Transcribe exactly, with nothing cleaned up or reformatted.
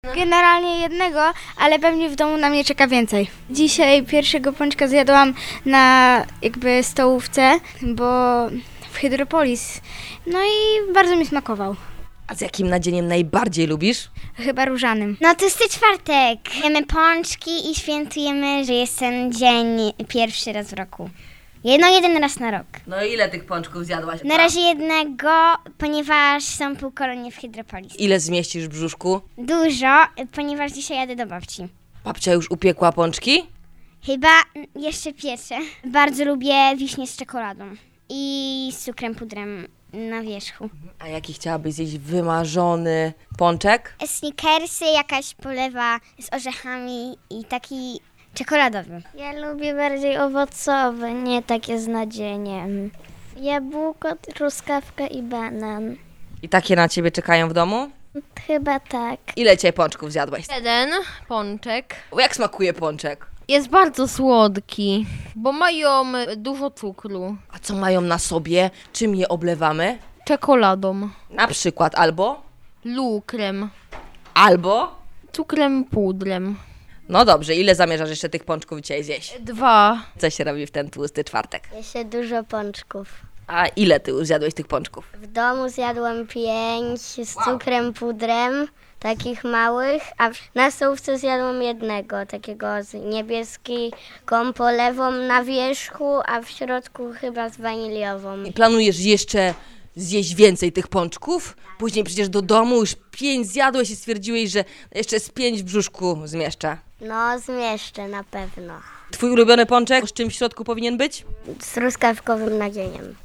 Generalnie jednego, ale pewnie w domu na mnie czeka więcej. Dzisiaj pierwszego pączka zjadłam na jakby stołówce, bo w Hydropolis. No i bardzo mi smakował. A z jakim nadzieniem najbardziej lubisz? Chyba różanym. No tłusty czwartek. Jemy pączki i świętujemy, że jest ten dzień pierwszy raz w roku. Jedno, jeden raz na rok. No ile tych pączków zjadłaś? Na razie jednego, ponieważ są półkolonie w Hydropolis. Ile zmieścisz w brzuszku? Dużo, ponieważ dzisiaj jadę do babci. Babcia już upiekła pączki? Chyba jeszcze piecze. Bardzo lubię wiśnie z czekoladą i z cukrem pudrem na wierzchu. A jaki chciałabyś zjeść wymarzony pączek? Snickersy, jakaś polewa z orzechami i taki czekoladowy. Ja lubię bardziej owocowe, nie takie z nadzieniem. Jabłko, truskawka i banan. I takie na ciebie czekają w domu? Chyba tak. Ile dzisiaj pączków zjadłaś? Jeden pączek. Jak smakuje pączek? Jest bardzo słodki, bo mają dużo cukru. A co mają na sobie? Czym je oblewamy? Czekoladą, Na przykład albo? lukrem, Albo? cukrem pudrem. No dobrze, ile zamierzasz jeszcze tych pączków dzisiaj zjeść? Dwa. Co się robi w ten tłusty czwartek? Jeszcze dużo pączków. A ile ty już zjadłeś tych pączków? W domu zjadłam pięć z cukrem pudrem, takich małych, a w- na stołówce zjadłam jednego, takiego z niebieską polewą na wierzchu, a w środku chyba z waniliową. I planujesz jeszcze zjeść więcej tych pączków? Później przecież do domu już pięć zjadłeś i stwierdziłeś, że jeszcze z pięć w brzuszku zmieszczę. No, zmieszczę na pewno. Twój ulubiony pączek z czym w środku powinien być? Z truskawkowym nadzieniem.